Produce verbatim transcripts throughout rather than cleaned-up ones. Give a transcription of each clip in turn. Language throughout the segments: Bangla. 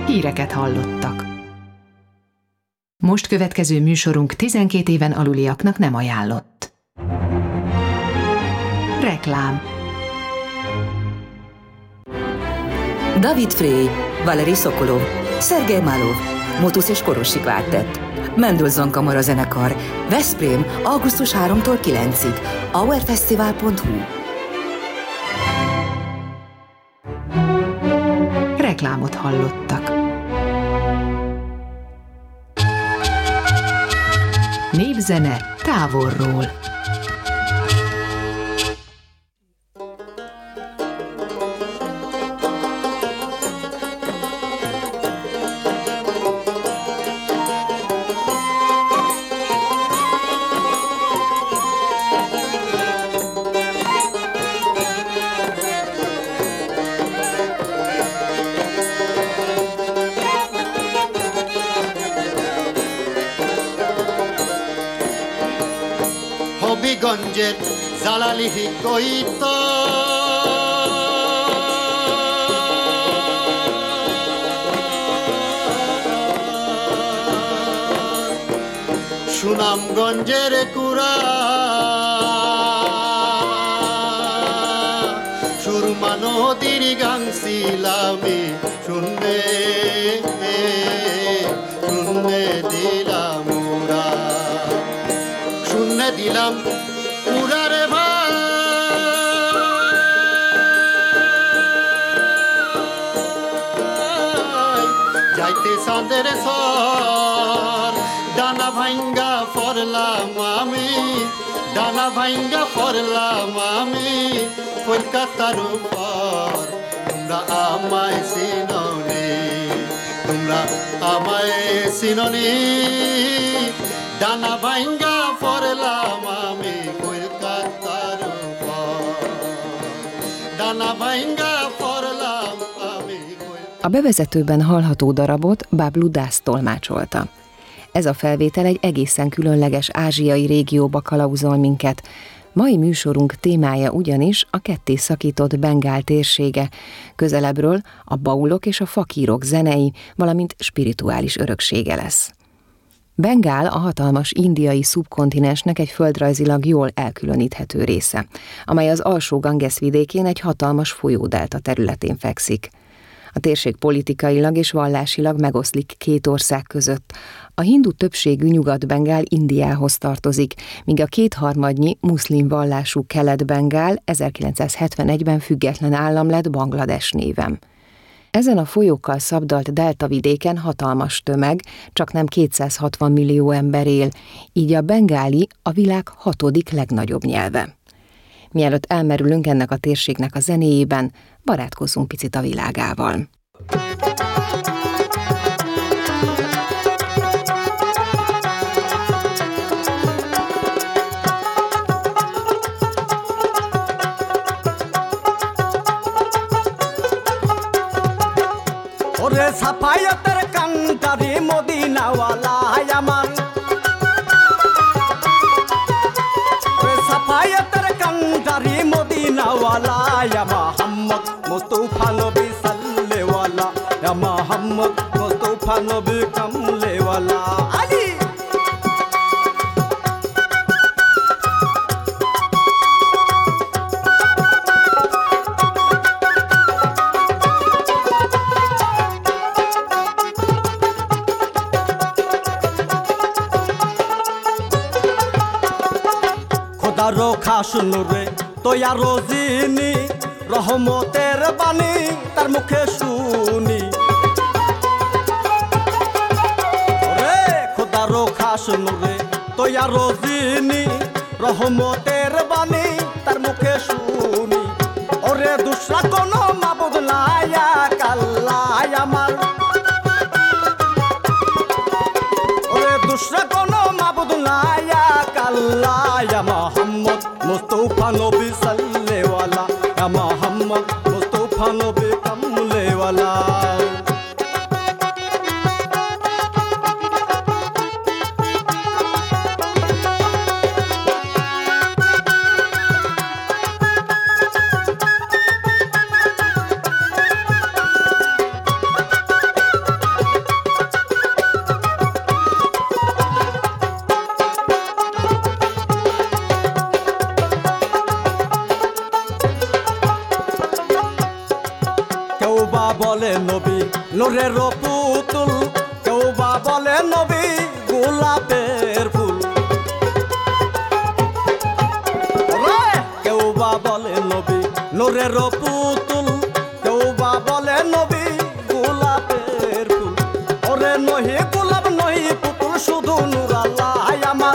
Híreket hallottak. Most következő műsorunk tizenkét éven aluliaknak nem ajánlott. Reklám. David Frey, Valeri Sokolov, Szergej Malov, Motus és Korosi Kvártett, Mendelssohn Kamarazenekar, Veszprém, augusztus harmadikától kilencedikéig, auerfesztivál pont hu. Reklámot hallottak. Népzene távolról. Hobbiganjet zalali hikoita সুনামগঞ্জের কুড়া সুরমা নদীর গাংছিলামি শুনবে শুনবে দিলাম উড়া শুনবে দিলাম উড়ারে ভাই যাইতে চাঁদের সর ডানা ভাঙ্গা পড়লাম আমি ডানা ভাঙ্গা পড়লাম আমি কলকাতার উপর তোমরা আমায় চিননি তোমরা আমায় চিননি ডানা ভাঙ্গা পড়লাম আমি কলকাতার উপর ডানা ভাঙ্গা পড়লাম আমি. A bevezetőben hallható darabot Bablu Dász tolmácsolta. Ez a felvétel egy egészen különleges ázsiai régióba kalauzol minket. Mai műsorunk témája ugyanis a ketté szakított Bengál térsége, közelebbről a baulok és a fakírok zenei, valamint spirituális öröksége lesz. Bengál a hatalmas indiai szubkontinensnek egy földrajzilag jól elkülöníthető része, amely az alsó Ganges vidékén egy hatalmas folyódelta területén fekszik. A térség politikailag és vallásilag megoszlik két ország között. A hindu többségű Nyugat-Bengál Indiához tartozik, míg a kétharmadnyi muszlim vallású Kelet-Bengál ezerkilencszázhetvenegyben független állam lett Banglades néven. Ezen a folyókkal szabdalt deltavidéken hatalmas tömeg, csak nem kétszázhatvan millió ember él, így a bengáli a világ hatodik legnagyobb nyelve. Mielőtt elmerülünk ennek a térségnek a zenéjében, barátkozzunk picit a világával. ওরে সাফায়াতের কান্তারি মদিনাওয়ালা আমার ওরে সাফায়াতের কান্তারি মদিনাওয়ালা ইয়া মুহাম্মদ মুস্তাফা নবী সাল্লেওয়ালা ইয়া মুহাম্মদ মুস্তাফা নবী কামলেওয়ালা আলী রোখা শুনুরে তোয়া রোজিনি রহমতের বাণী তার মুখে শুনি রে খোদা রোখা শুনুরে তোয়া রোজিনি রহমতের বাণী তার মুখে শুনি ওরে দুসরা কোনো মাবুদ নাই আল্লাহ আমার ওরে দুসরা কোনো মাবুদ নাই আল্লাহ ইয়া মুহাম্মদ মুস্তাফা নবী সাল্লেওয়ালা ইয়া মুহাম্মদ মুস্তাফা নবী কামলেওয়ালা নবী নূরের পুতুল, কেউ বা বলে নবী গোলাপের ফুল। কেউ বা বলে নবী নূরের পুতুল, কেউ বা বলে নবী গোলাপের ফুল। ওরে নহি গোলাপ নহি পুতুল, শুধু নূর আল্লাহ আমার।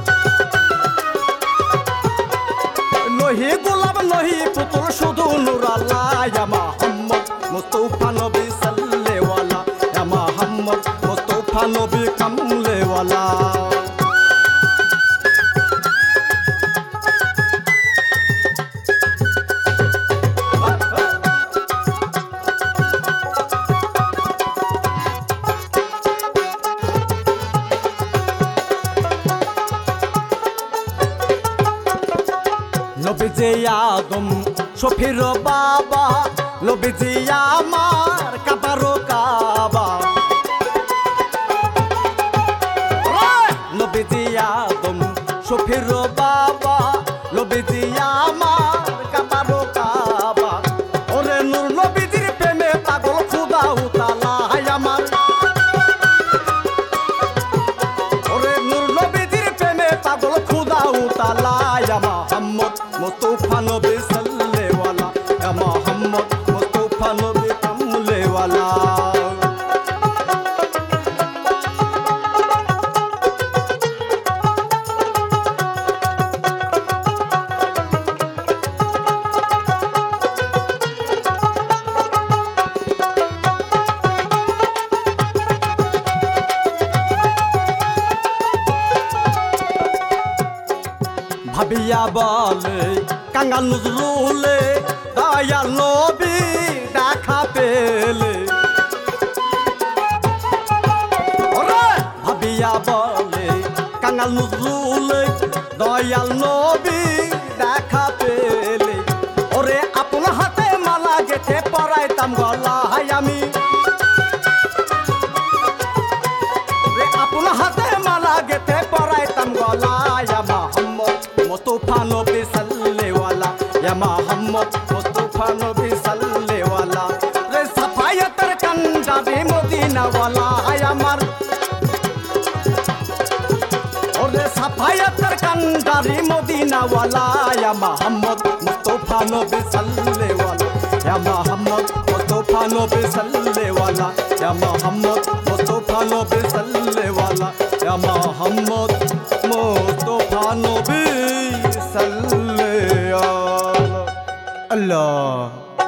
নহি গোলাপ নহি পুতুল, শুধু নূর আল্লাহ মুহাম্মদ মুস্তাফা নবী সাল্লেওয়ালা, মুহাম্মদ মুস্তাফা নবী কামলেওয়ালা। নবীজি আদম শফির বাবা, নবীজি আমার কাবারো কাবা। নবীজি আদম শফির বাবা, নবীজি আমার কাবারো কাবা। ওরে নূর নবীজির প্রেমে পাগল খুদা উতালা আমার। ওরে নূর নবীজির প্রেমে পাগল খুদা উতালা মুহাম্মদ মুস্তাফা নবী সাল্লেওয়ালা, মুহাম্মদ মুস্তাফা নবী কামলেওয়ালা। ভাবিয়া বলে কাঙ্গাল নজরুলে, দয়াল নবী দেখা পেলে। ভাবিয়া বলে কাঙ্গাল নজরুলে, দয়াল নবী দেখা পেলে। ওরে আপন হাতে মালা গেথে পরাইতাম গলায় আমি। আপন হাতে মালা গেথে পরাইতাম গলায় মুহাম্মদ মুস্তাফা নবী সাল্লেওয়ালা, মুহাম্মদ মুস্তাফা নবী সাল্লেওয়ালা। রে সাফায়াতের কান্ডারি মদিনাওয়ালা আমার। ওরে সাফায়াতের কান্ডারি মদিনাওয়ালা, মুহাম্মদ মুস্তাফা নবী সাল্লেওয়ালা, মুহাম্মদ মুস্তাফা নবী সাল্লেওয়ালা, মুহাম্মদ মুস্তাফা নবী সাল্লেওয়ালা, মুহাম্মদ মুস্তাফা নবী সাল্লেওয়ালা। আল্লাহ।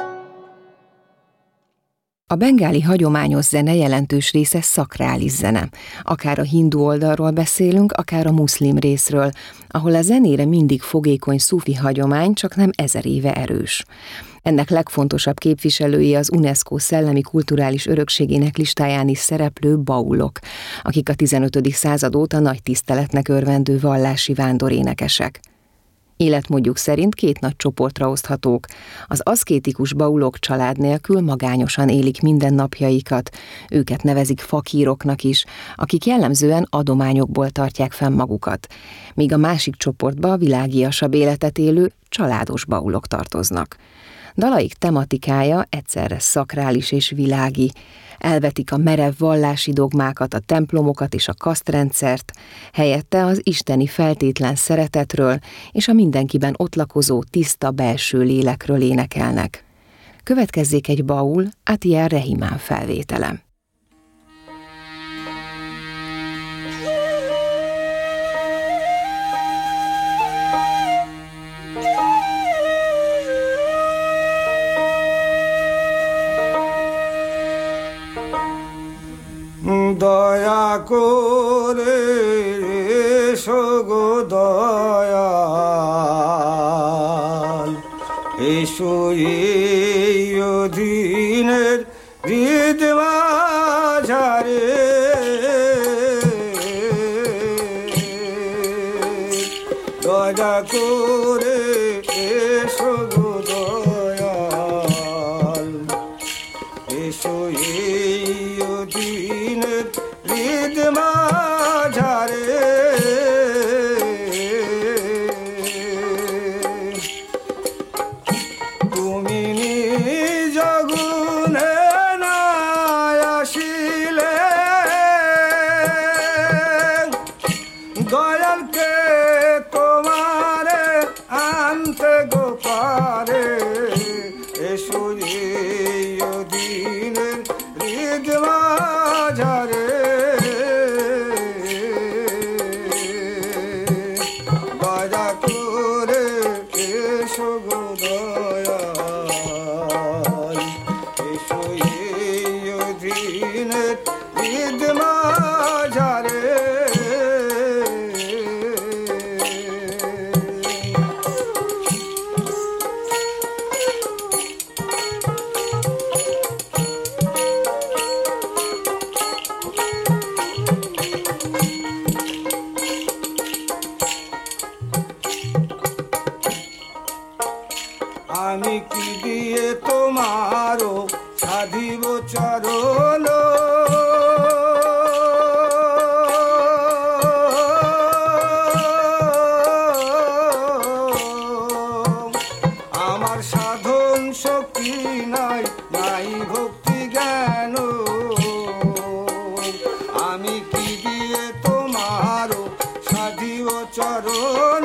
A bengáli hagyományos zene jelentős része szakrális zene. Akár a hindu oldalról beszélünk, akár a muszlim részről, ahol a zenére mindig fogékony szufi hagyomány, csak nem ezer éve erős. Ennek legfontosabb képviselői az UNESCO szellemi kulturális örökségének listáján is szereplő baulok, akik a tizenötödik század óta nagy tiszteletnek örvendő vallási vándorénekesek. Életmódjuk szerint két nagy csoportra oszthatók. Az aszkétikus baulok család nélkül magányosan élik mindennapjaikat, őket nevezik fakíroknak is, akik jellemzően adományokból tartják fenn magukat, míg a másik csoportba a világiasabb életet élő családos baulok tartoznak. Dalaik tematikája egyszerre szakrális és világi. Elvetik a merev vallási dogmákat, a templomokat és a kasztrendszert, helyette az isteni feltétlen szeretetről és a mindenkiben ott lakozó tiszta belső lélekről énekelnek. Következzék egy baul, Atiyar Rehimán felvétele. দয়া করে এসো গো দয়াল, এসো এই অধীনের হৃদ মাঝারে, দয়া করে এসো গো দয়াল, এসো এই অধীনের হৃদ মাঝারে, তুমি নিজ গুণে না অধীনের হৃদ মাঝারে আমি কি দিয়ে তোমারও সাধিব চরণ আমার সাধন শক্তি নাই নাই ভক্তি জ্ঞান আমি কি দিয়ে তোমারও সাধিব চরণ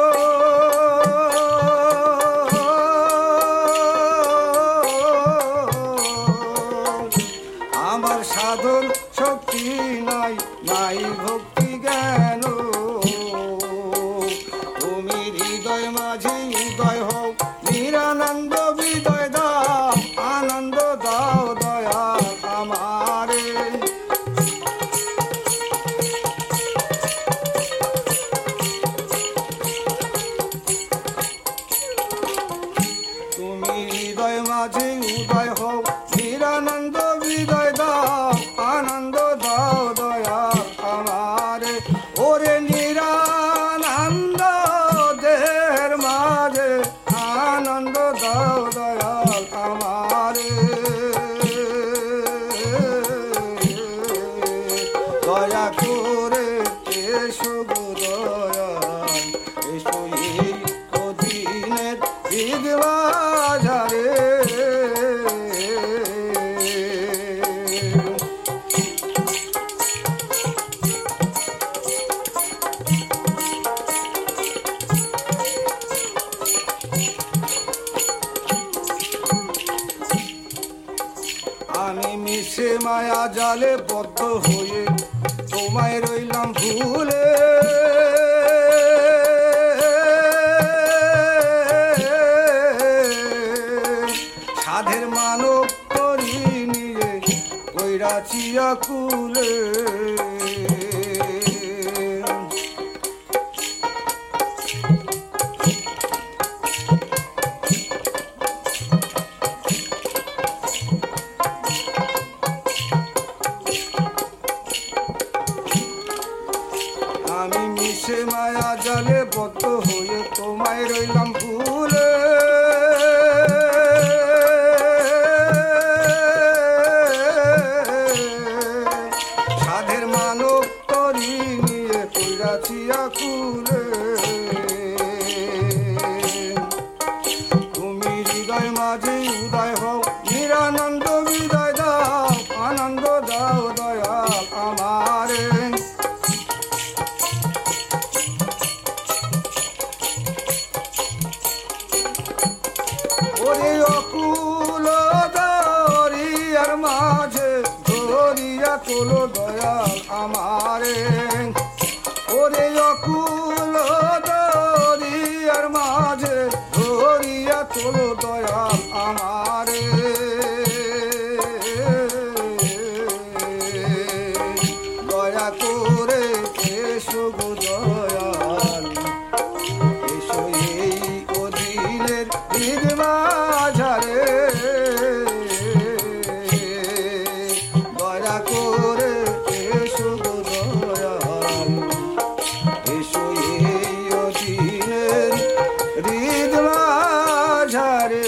সাধন শক্তি নাই নাই ভক্তি জ্ঞান তুমি হৃদয় মাঝে উদয় হও নিরানন্দ হৃদয় দাও আনন্দ দাও দয়া আমারে তুমি হৃদয় মাঝে উদয় হও নিরানন্দ হৃদয় দাও আনন্দ দাও দয়া আমারে ওরে নিরানন্দ দেহের মাঝে আনন্দ দাও দয়া আমারে দয়া করে এসো গো দয়াল এসো এই অধীনের হৃদ মাঝারে আমি মিশে মায়া জালে বদ্ধ হয়ে তোমায় রইলাম ভুলে সাধের মানব করি নিয়ে কইরাছি আকুলে আমি মিশে মায়া জালে বদ্ধ হয়ে তোমায় রইলাম ভুলে সাধের মানব করি নিয়ে কইরাছি আকুলে তুমি হৃদয় মাঝে উদয় হও নিরানন্দ হৃদয় দাও আনন্দ দাও দয়া আমারে ওরে অকুল দরিয়ার মাঝে ধরিয়া তোলো দয়াল আমারে ওরে অকুল দরিয়ার মাঝে ধরিয়া তোলো দয়াল আমারে দয়া করে এসো গো দয়াল এসো এই অধীনের হৃদ মাঝারে দয়া করে এসো গো দয়াল এসো এই অধীনের হৃদ মাঝারে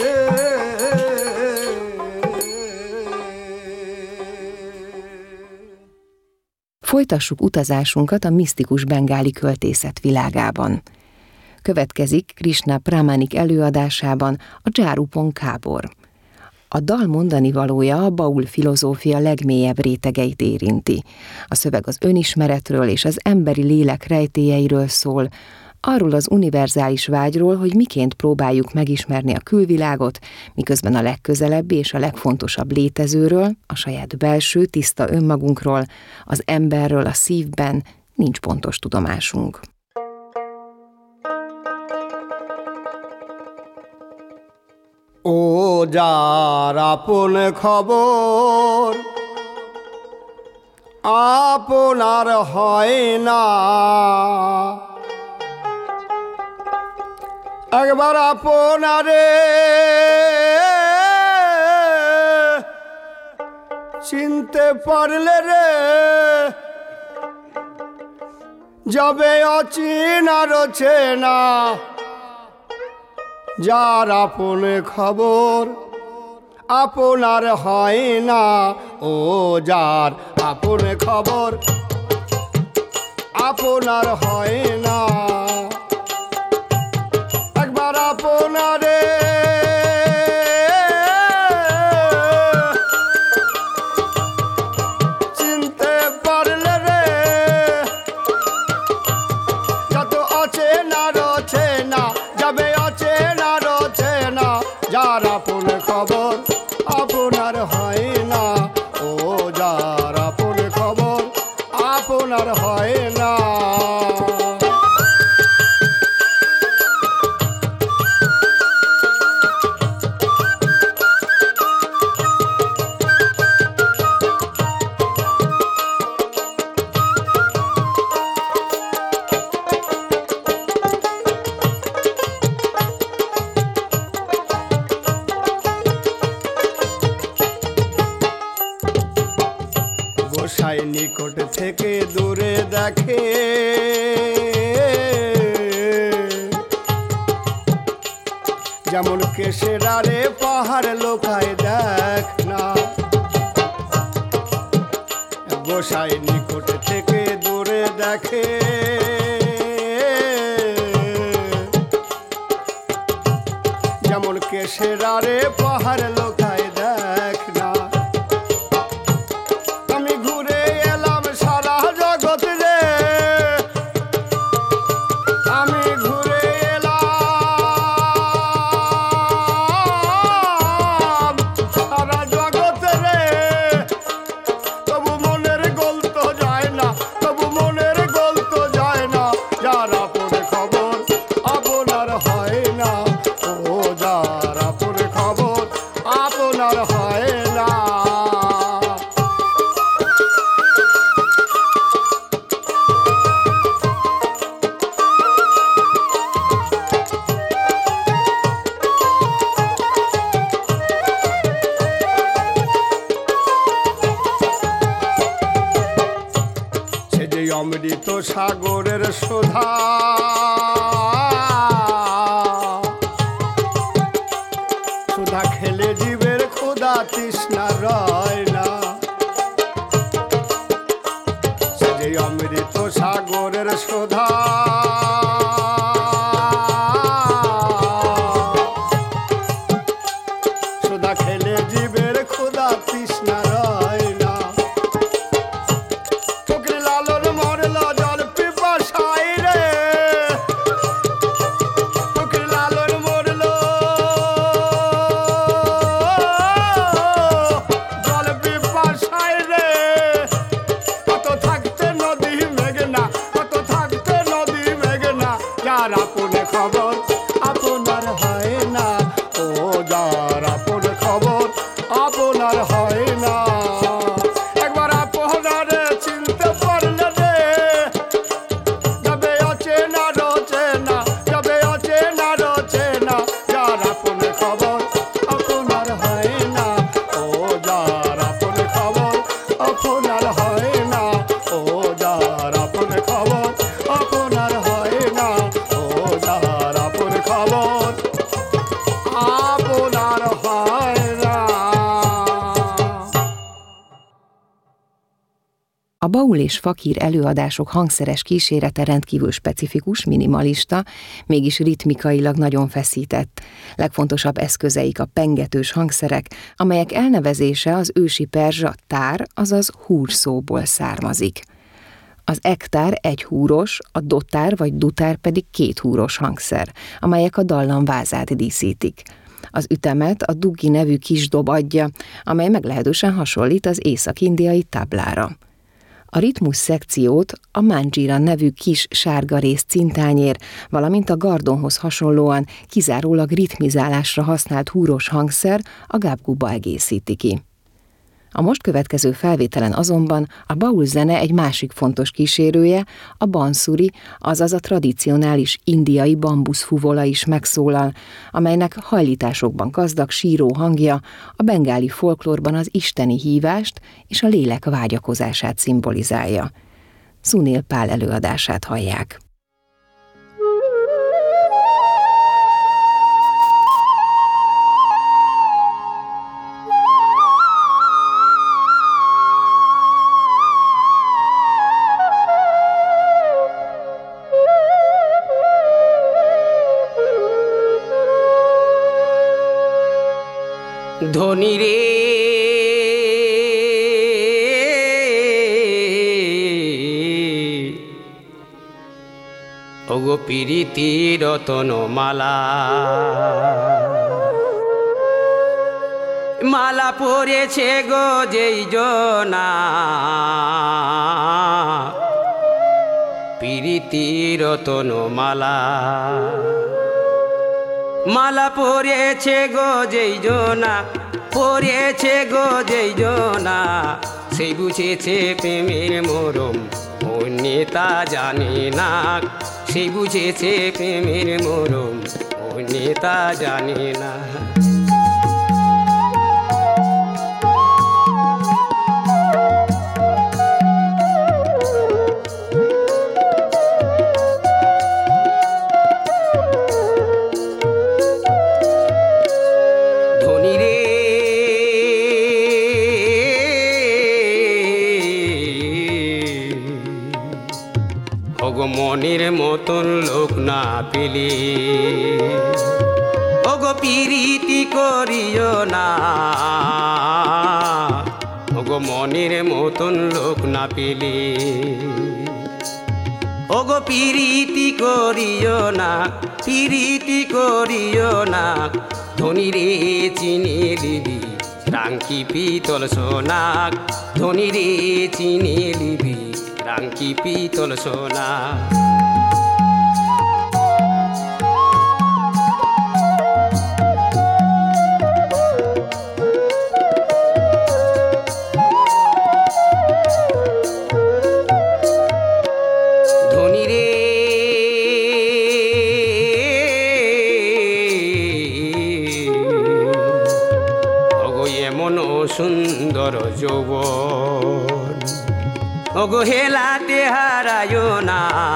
Folytassuk utazásunkat a misztikus bengáli költészet világában. Következik Krishna Pramanik előadásában a Dzsárupon Kábor. A dal mondani valója a baul filozófia legmélyebb rétegeit érinti. A szöveg az önismeretről és az emberi lélek rejtélyeiről szól, arról az univerzális vágyról, hogy miként próbáljuk megismerni a külvilágot, miközben a legközelebbi és a legfontosabb létezőről, a saját belső, tiszta önmagunkról, az emberről a szívben nincs pontos tudomásunk. ও যার আপন খবর আপনার হয় না। একবার আপনারে চিনতে পারলে রে যাবে অচিনার চেনা, যার আপন খবর আপনার হয় না। ও যার আপন খবর আপনার হয় না। একবার আপনারে চিনতে পারলে রে যত অচেনা রচেনা যাবে অচেনা রচেনা, যার আপন খবর আপনার হয় না। ও যার আপন খবর আপনার হয় না। গোসাই নিকট থেকে দূরে দেখে যেমন কেশেরারে পাহাড় লোকায় দেখ না। গোসাই নিকট থেকে দূরে দেখে যেমন কেশেরারে পাহাড় লোকায় দেখ না। আমি ঘুরে এলাম সারা জগৎ রে, আমি ঘুরে এলাম সারা জগৎ রে, তবু মনের গোল তো যায় না, তবু মনের গোল তো যায় না। যার আপন খবর আপনার হয় না। ও যার আপন খবর আপনার হয় না। সে যে অমৃত সাগরের সুধা সুধা খেলে জীবের ক্ষুধা তৃষ্ণা রয় না। সে যে অমৃত সাগরের সুধা সুধা খেলে জীবের ক্ষুধা তৃষ্ণা রয় না। ফকির লালন মরল জল পিপাসায় রে, ফকির লালন মরল জল পিপাসায় রে। কত থাকতে নদী মেঘনা, কত থাকতে নদী মেঘনা, যার আপন খবর আপনার হয় না। ও যার আপন খবর আপনার হয় না। একবার আপনারে চিনতে পারলে রে যাবে অচেনা রচেনা, যাবে অচেনা রচেনা, যার আপন খবর আপনার হয় না। ও যার আপন খবর আপনার হয় না। ও যার আপন খবর আপনার হয় না। ও যার আপন খবর আপনার হয় না। A baul és fakír előadások hangszeres kísérete rendkívül specifikus, minimalista, mégis ritmikailag nagyon feszített. Legfontosabb eszközeik a pengetős hangszerek, amelyek elnevezése az ősi perzsa tár, azaz húr szóból származik. Az ektár egy húros, a dotár vagy dutár pedig két húros hangszer, amelyek a dallam vázát díszítik. Az ütemet a duggi nevű kis dob adja, amely meglehetősen hasonlít az észak-indiai tablára. A ritmus szekciót a manjira nevű kis sárga rész cintányér, valamint a gardonhoz hasonlóan kizárólag ritmizálásra használt húros hangszer, a gabguba egészíti ki. A most következő felvételen azonban a baul zene egy másik fontos kísérője, a bansuri, azaz a tradicionális indiai bambuszfuvola is megszólal, amelynek hajlításokban gazdag síró hangja a bengáli folklórban az isteni hívást és a lélek vágyakozását szimbolizálja. Sunil Pál előadását hallják. ধনী রে ওগো পিরিতি রতন মালা মালা পরেছে গো যেই জনা পিরিতি রতন মালা মালা পরেছে গো যেই জনা পরেছে গো যেই জনা সেই বুঝেছে প্রেমের মরম অন্য তা জানে না সেই বুঝেছে প্রেমের মরম অন্য তা জানে না মনের মতন লোক না পেলে ওগো পিরিতি করিও না ওগো মনের মতন লোক না পেলে ওগো পিরিতি করিও না পিরিতি করিও না ধনী রে চিনি লিবি রাঙ্কি পিতল সোনাক ধনী রে চিনি লিবি রাঙ্কি পিতল সোনা ধনী রে ওগো এমন সুন্দর যৌবন ওগো হেলাতে হারায়ো না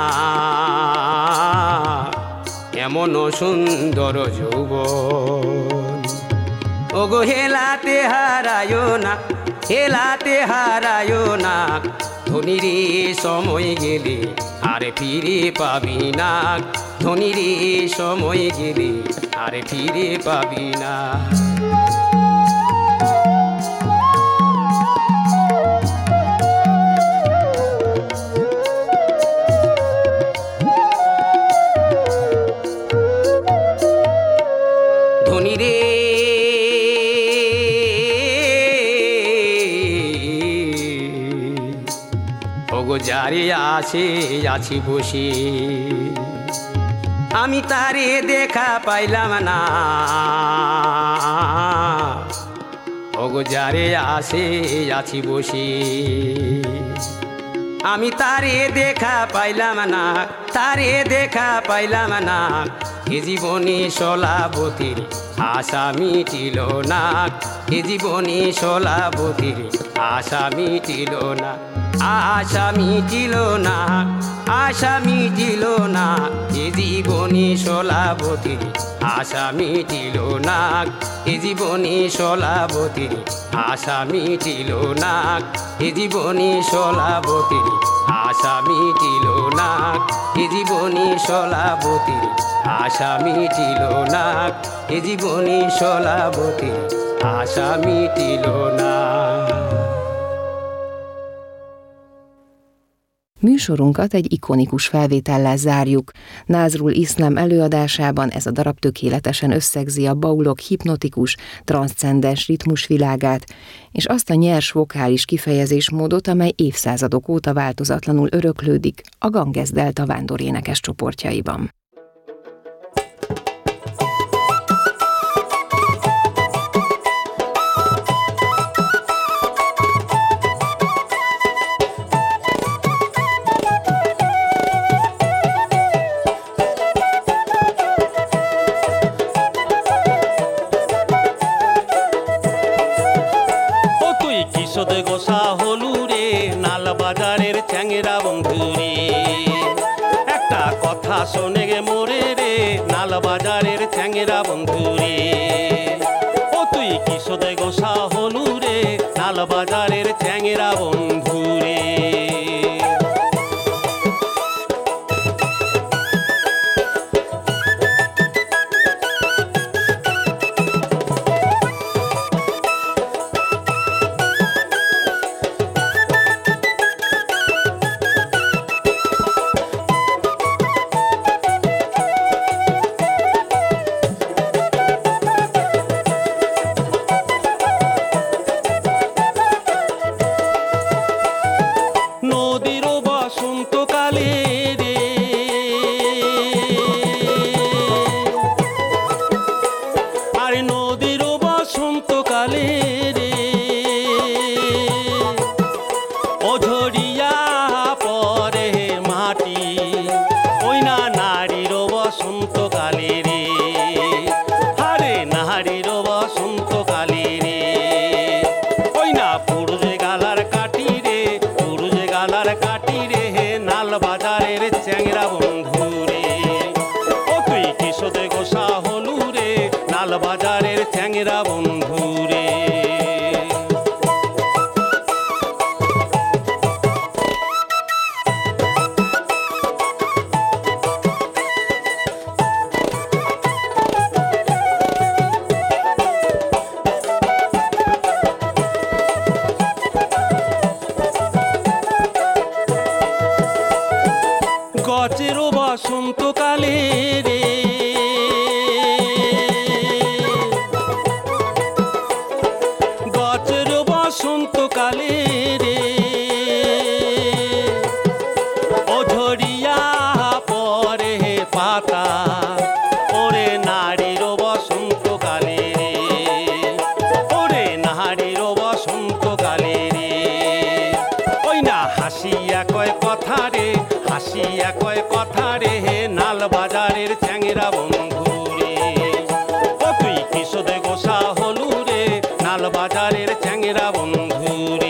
এমন সুন্দর যৌবন ওগো হেলাতে হারায়ো না হেলাতে হারায়ো না ধনী রে সময় গেলে আর ফিরে পাবি না ধনী রে সময় গেলে আর ফিরে পাবি না যারে আসে আছি বসে আমি তারে দেখা পাইলাম না ওগো যারে আসে আছি বসে আমি তারে দেখা পাইলাম না তারে দেখা পাইলাম না এ জীবনে সলাবতীর আশা মিটিল না এ জীবনে সলাবতীর আশা মিটিল না আশা মিটিল না আশা মিটিল না এ জীবনে সলাবতীর আশা মিটিল না এ জীবনে সলাবতীর আশা মিটিল না এ জীবনে সলাবতীর আশা মিটিল না এ জীবনে সলাবতীর আশা মিটিল না এ জীবনে সলাবতীর আশা মিটিল না Műsorunkat egy ikonikus felvétellel zárjuk. Nazrul Islam előadásában ez a darab tökéletesen összegzi a baulok hipnotikus, transzcendens ritmusvilágát, és azt a nyers vokális kifejezésmódot, amely évszázadok óta változatlanul öröklődik a Ganges-delta vándorénekes csoportjaiban. চ্যাংরা বন্ধু রে একটা কথা শোনে গে মোরে রে নালবাজারের চ্যাংরা বন্ধু রে ও তুই কিশোদে গোসা হলু রে নালবাজারের চ্যাংরা বন্ধু রে বাজারের চ্যাংরা বন্ধু রে গছেরও বসন্তকালে রে বসন্তকালে রে ও ঝরিয়া পরে পাতা ওরে নারীর বসন্তকালে রে ওরে নারীর বসন্তকালে রে ওই না হাসিয়া কয় কথা রে হাসিয়া কয় কথা রে হে নালবাজারের চ্যাংরা বন্ধু রে ও তুই কিশোদে গোসা হলু রে নালবাজারের চ্যাংরা বন্ধু রে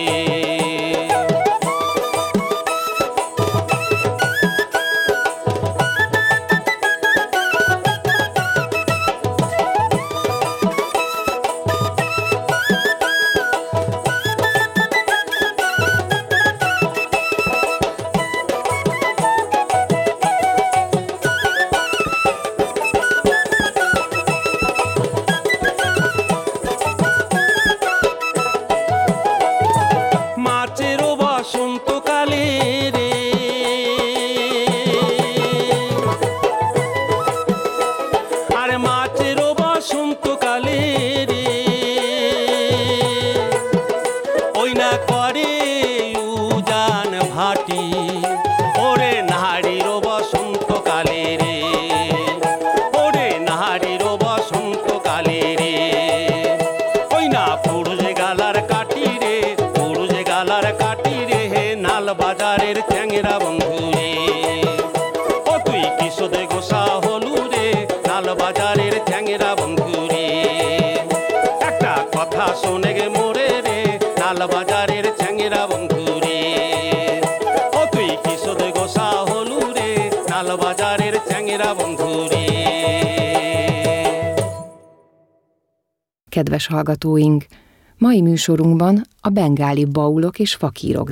বাজারের চ্যাংরা বন্ধু রে ও তুই কিশোদে গোসা হলু রে নালবাজারের চ্যাংরা বন্ধু রে একটা কথা শোনে গে মোরে রে নালবাজারের চ্যাংরা বন্ধু রে ও তুই কিশোদে গোসা হলু রে নালবাজারের চ্যাংরা বন্ধু রে। Kedves hallgatóink! Mai műsorunkban a bengáli baulok és fakírok